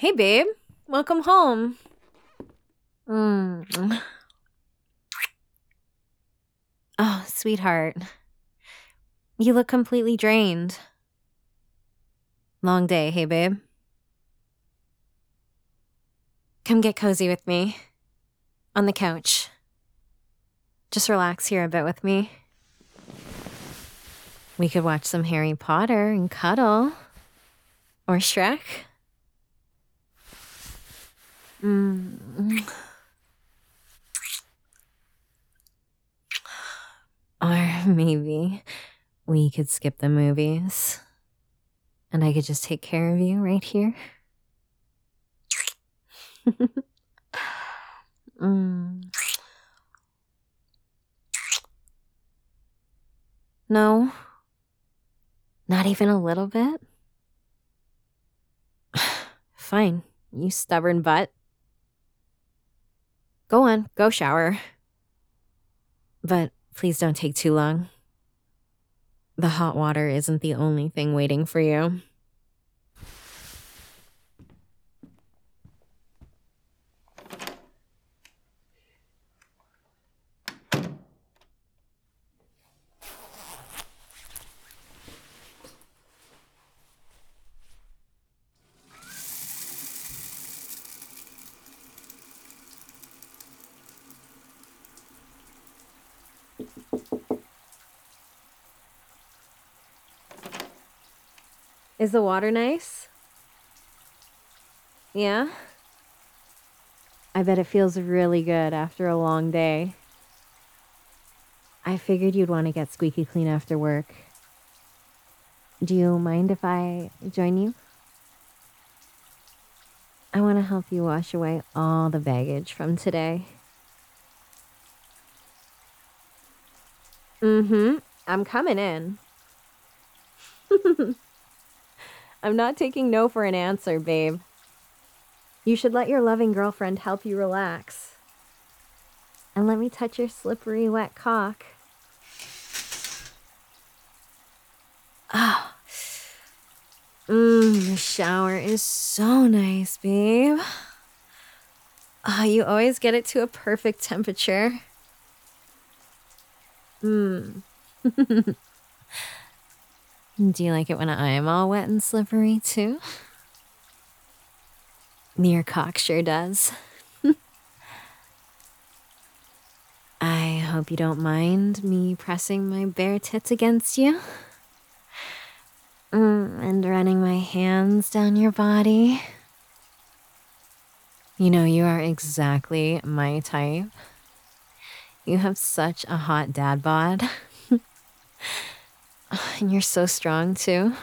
Hey, babe. Welcome home. Mm. Oh, sweetheart. You look completely drained. Long day, hey, babe. Come get cozy with me. On the couch. Just relax here a bit with me. We could watch some Harry Potter and cuddle. Or Shrek. Or maybe we could skip the movies. And I could just take care of you right here. No? Not even a little bit? Fine, you stubborn butt. Go on, go shower. But please don't take too long. The hot water isn't the only thing waiting for you. Is the water nice? Yeah? I bet it feels really good after a long day. I figured you'd want to get squeaky clean after work. Do you mind if I join you? I want to help you wash away all the baggage from today. I'm coming in. I'm not taking no for an answer, babe. You should let your loving girlfriend help you relax. And let me touch your slippery, wet cock. Ah. The shower is so nice, babe. You always get it to a perfect temperature. Do you like it when I am all wet and slippery, too? Your cock sure does. I hope you don't mind me pressing my bare tits against you. And running my hands down your body. You know, you are exactly my type. You have such a hot dad bod. And you're so strong, too.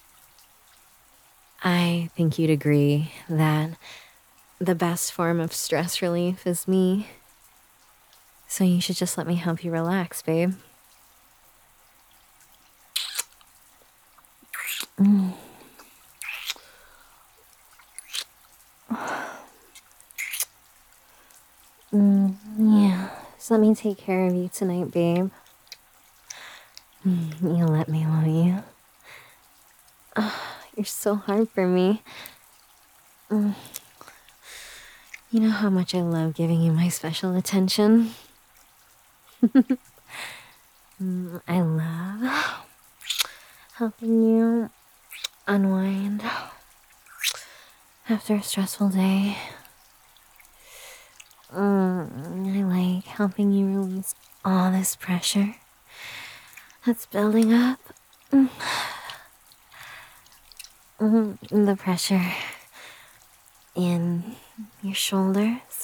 I think you'd agree that the best form of stress relief is me. So you should just let me help you relax, babe. Yeah, just let me take care of you tonight, babe. You let me love you. You're so hard for me. You know how much I love giving you my special attention. I love helping you unwind after a stressful day. I like helping you release all this pressure that's building up. The pressure in your shoulders.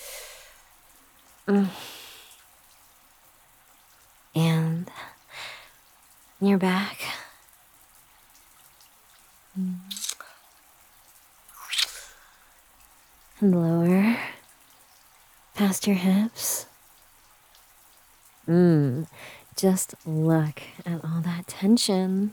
And your back. And lower past your hips. Just look at all that tension.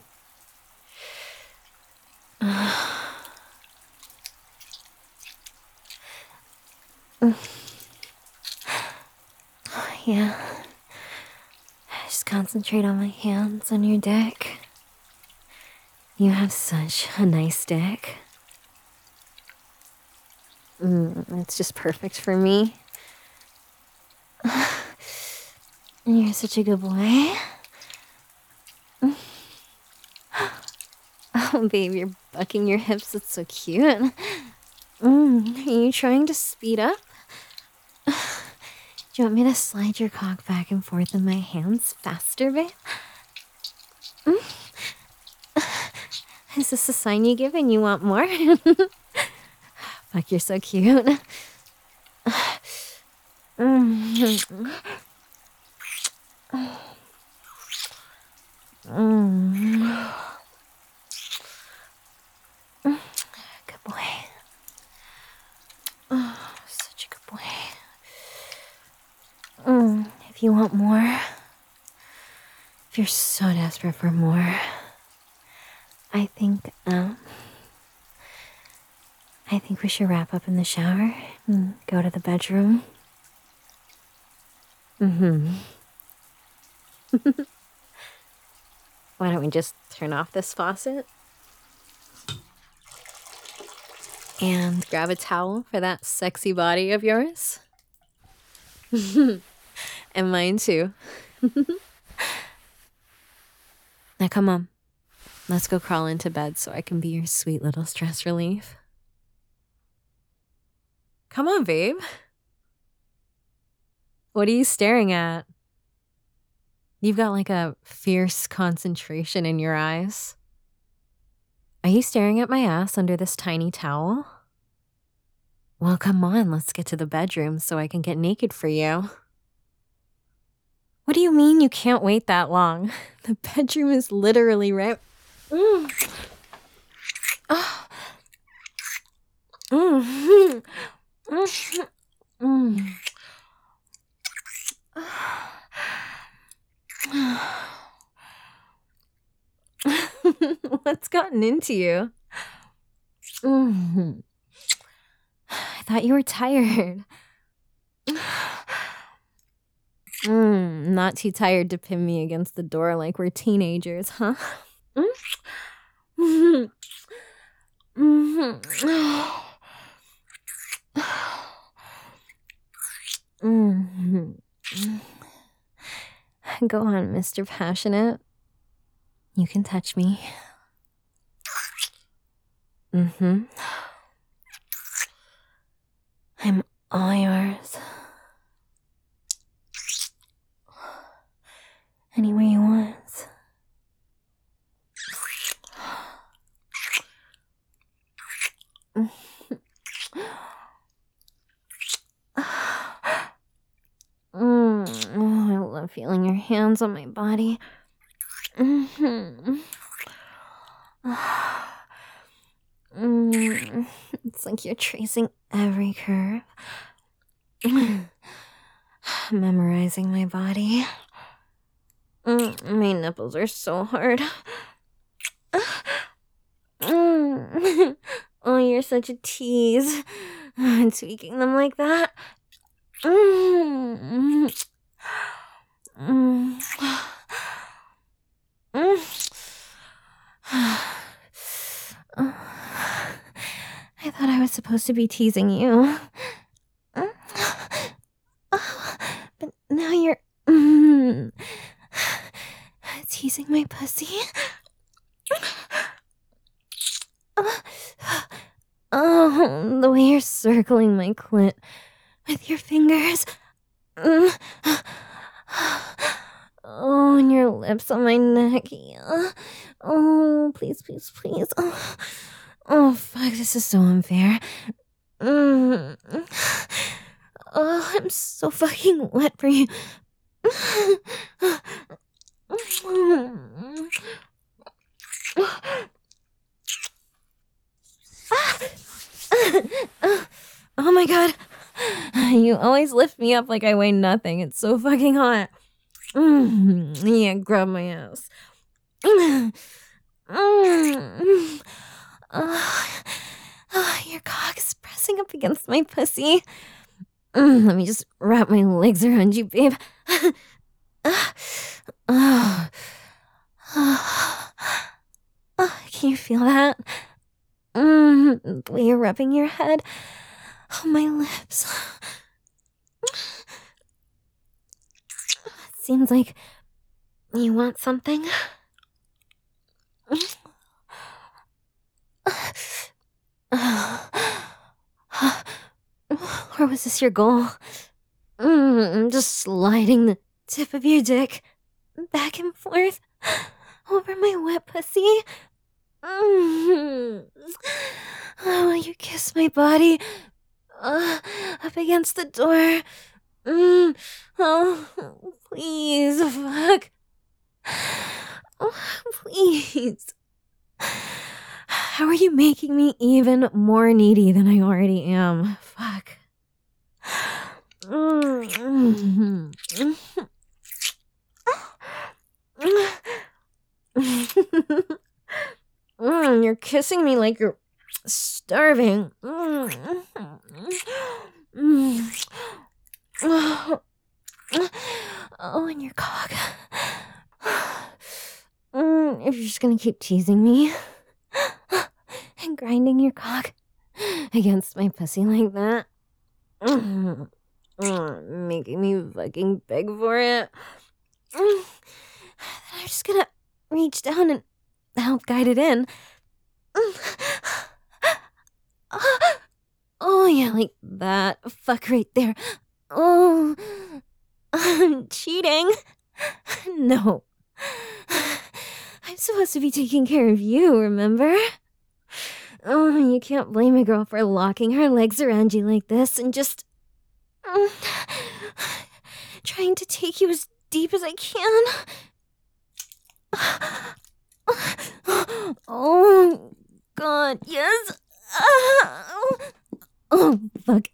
Yeah. Just concentrate on my hands on your dick. You have such a nice dick. It's just perfect for me. You're such a good boy. Oh, babe, you're bucking your hips. That's so cute. Are you trying to speed up? Do you want me to slide your cock back and forth in my hands faster, babe? Is this a sign you give and you want more? Fuck, you're so cute. Good boy. Oh, such a good boy. If you want more, if you're so desperate for more, I think we should wrap up in the shower and go to the bedroom. Why don't we just turn off this faucet? And grab a towel for that sexy body of yours? And mine too. Now come on. Let's go crawl into bed so I can be your sweet little stress relief. Come on, babe. What are you staring at? You've got like a fierce concentration in your eyes. Are you staring at my ass under this tiny towel? Well, come on, let's get to the bedroom so I can get naked for you. What do you mean you can't wait that long? The bedroom is literally right... What's gotten into you? I thought you were tired. Not too tired to pin me against the door like we're teenagers, huh? Go on, Mr. Passionate. You can touch me. I'm all yours. Anywhere you want. I love feeling your hands on my body. It's like you're tracing every curve. Memorizing my body. My nipples are so hard. Oh, you're such a tease. Tweaking them like that. I thought I was supposed to be teasing you. But now you're teasing my pussy. Oh, the way you're circling my clit with your fingers. Oh, and your lips on my neck. Yeah. Oh, please, please, please. Oh, fuck, this is so unfair. Oh, I'm so fucking wet for you. Oh my god. You always lift me up like I weigh nothing. It's so fucking hot. Yeah, grab my ass. Your cock is pressing up against my pussy. Let me just wrap my legs around you, babe. Can you feel that? The way you're rubbing your head. Oh, my lips. Seems like you want something. Or was this your goal? Just sliding the tip of your dick back and forth over my wet pussy. Will you kiss my body up against the door? Oh, please, fuck. Oh, please. How are you making me even more needy than I already am? Fuck. You're kissing me like you're starving. Oh, and your cock. If you're just gonna keep teasing me and grinding your cock against my pussy like that, making me fucking beg for it, I'm just gonna reach down and help guide it in. Oh, yeah, like that. Fuck right there. Oh, I'm cheating. No. I'm supposed to be taking care of you, remember? Oh, you can't blame a girl for locking her legs around you like this and just trying to take you as deep as I can. Oh, God, yes. Oh, fuck.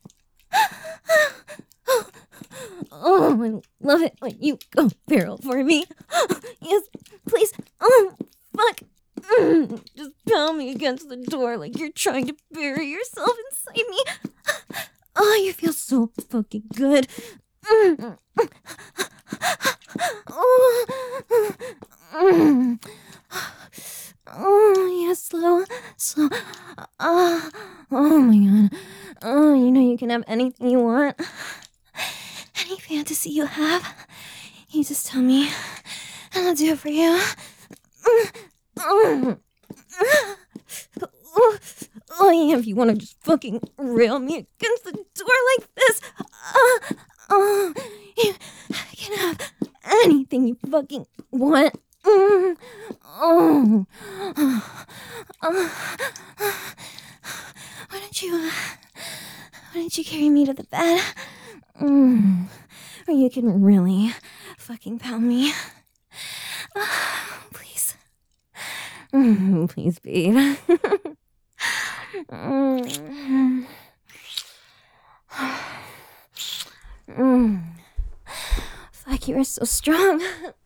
Oh, I love it when you go feral for me. Yes, please. Oh, fuck. Just pound me against the door like you're trying to bury yourself inside me. Oh, you feel so fucking good. Oh, yeah, slow. Oh my God. Oh, you know you can have anything you want. Any fantasy you have, you just tell me, and I'll do it for you. Oh yeah, if you want to just fucking rail me against the door like this, you can have anything you fucking want. Why don't you carry me to the bed? Or you can really fucking pound me. Please. Please, babe. Fuck, you are so strong.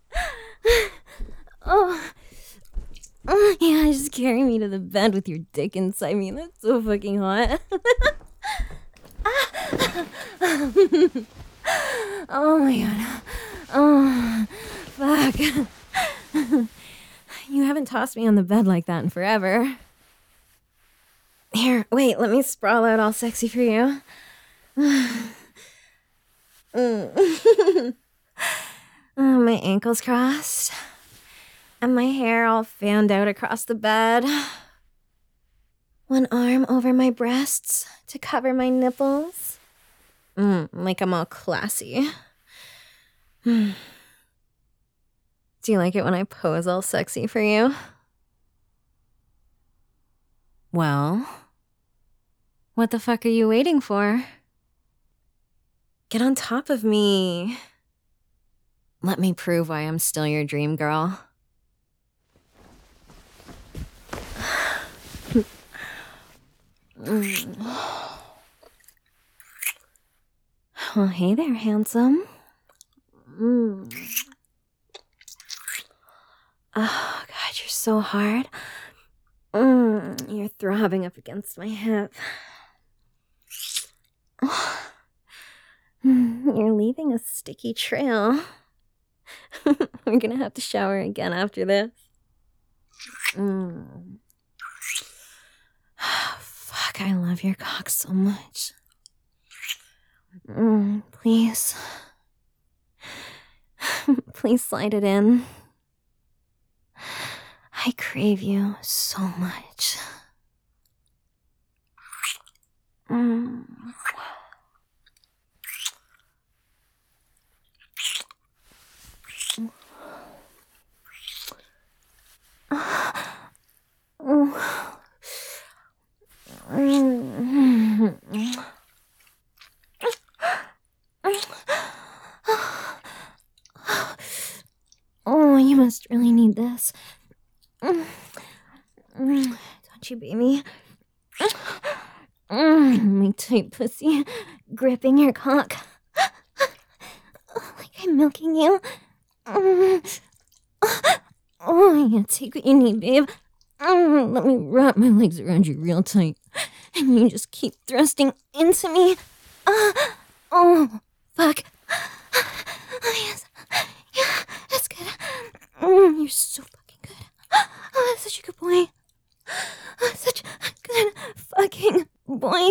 Yeah, just carry me to the bed with your dick inside me. That's so fucking hot. Oh my God. Oh, fuck. You haven't tossed me on the bed like that in forever. Here, wait, let me sprawl out all sexy for you. My ankles crossed. And my hair all fanned out across the bed. One arm over my breasts to cover my nipples. Like I'm all classy. Do you like it when I pose all sexy for you? Well, what the fuck are you waiting for? Get on top of me. Let me prove why I'm still your dream girl. Well, hey there, handsome. Oh, God, you're so hard. You're throbbing up against my hip. You're leaving a sticky trail. We're gonna have to shower again after this. Fuck, I love your cock so much. Please. Please slide it in. I crave you so much. Oh, you must really need this. Don't you, baby? My tight pussy gripping your cock. Like I'm milking you. Oh, yeah, take what you need, babe. Let me wrap my legs around you real tight. And you just keep thrusting into me. Oh, fuck. Oh, yes. Yeah, that's good. You're so fucking good. Oh, that's such a good boy. Oh, such a good fucking boy.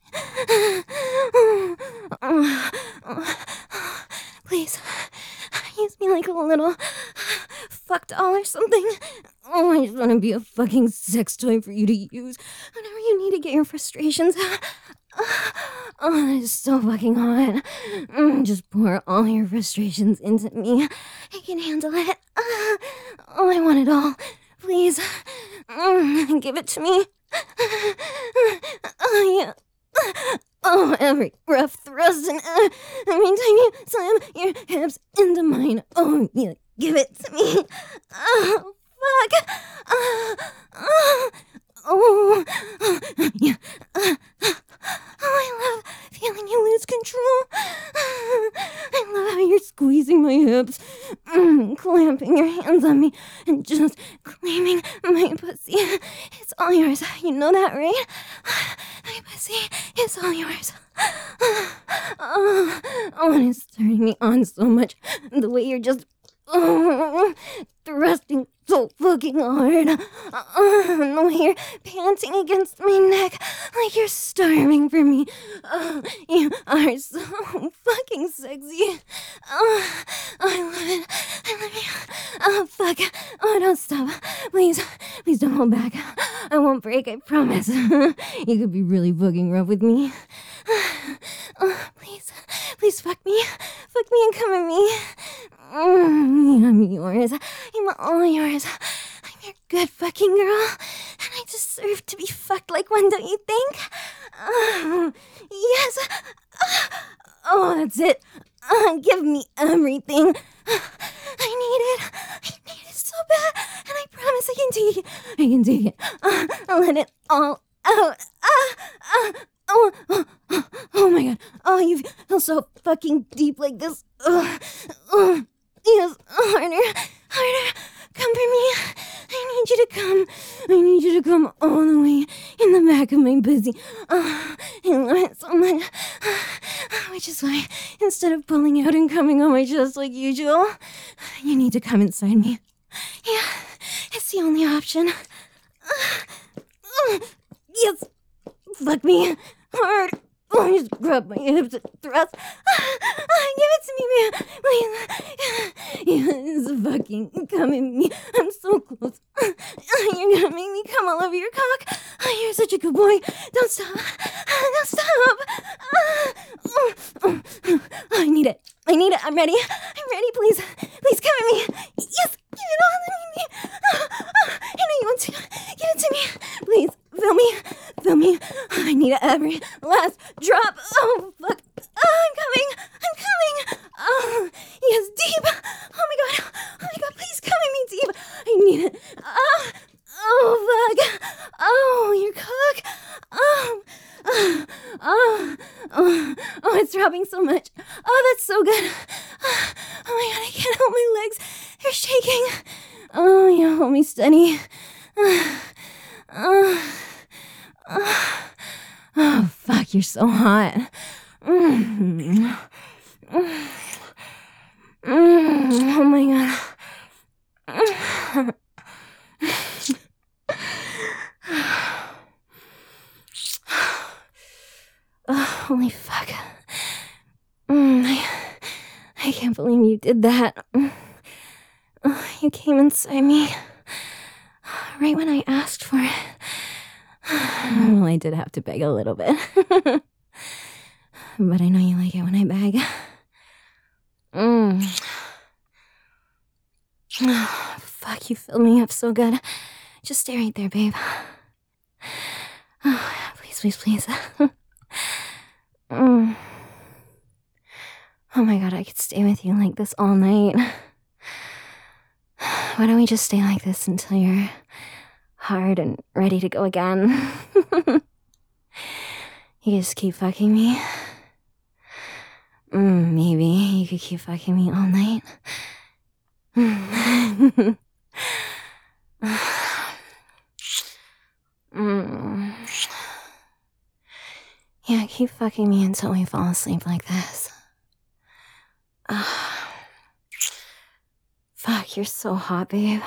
Please, use me like a little fuck doll or something. Oh, I just want to be a fucking sex toy for you to use whenever you need to get your frustrations out. Oh, that is so fucking hot. Just pour all your frustrations into me. I can handle it. Oh, I want it all. Please. Give it to me. Oh, yeah. Oh, every rough thrust and every time you slam your hips into mine. Oh, yeah. Give it to me. Oh, fuck. Oh, yeah. Oh, I love feeling you lose control. I love how you're squeezing my hips, clamping your hands on me, and just claiming my pussy. It's all yours. You know that, right? My pussy is all yours. Oh, and it's turning me on so much. The way you're just thrusting so fucking hard. The way you're panting against my neck like you're starving for me. You are so fucking sexy. I love it. I love you. Oh, fuck. Oh, don't stop. Please don't hold back. I won't break, I promise. You could be really fucking rough with me. Please fuck me. Fuck me and come at me. I'm yours. I'm all yours. I'm your good fucking girl. And I deserve to be fucked like one, don't you think? Yes. Oh, that's it. Give me everything. I need it so bad. And I promise I can take it. I can take it. I'll let it all out. Oh my god. Oh, you feel so fucking deep like this. Yes, harder. Come for me. I need you to come. I need you to come all the way in the back of my pussy. I love it so much. Which is why, instead of pulling out and coming on my chest like usual, you need to come inside me. Yeah, it's the only option. Yes, fuck me hard. Oh, just grab my hips and thrust. Give it to me, man. Please. Yes, fucking come at me. I'm so close. You're gonna make me come all over your cock. You're such a good boy. Don't stop. Don't stop. I need it. I'm ready. Please. Please come at me. Yes, give it all to me. I know you want to. Give it to me. Please, fill me. I need every last drop. Oh, fuck. I'm coming. Oh, yes, deep. Oh my god, please come at me deep. I need it. Oh, fuck. Oh, your cock. Oh, it's dropping so much. Oh, that's so good. Oh my god, I can't hold my legs. They're shaking. Oh, yeah, hold me steady. Oh, fuck, you're so hot. Oh my god. Oh, holy fuck. believe you did that. You came inside me right when I asked for it. Well, I did have to beg a little bit. But I know you like it when I beg. Fuck, you filled me up so good. Just stay right there, babe. Please, please, please. Oh my god, I could stay with you like this all night. Why don't we just stay like this until you're hard and ready to go again? You just keep fucking me. Maybe you could keep fucking me all night. Yeah, keep fucking me until we fall asleep like this. Fuck, you're so hot, babe.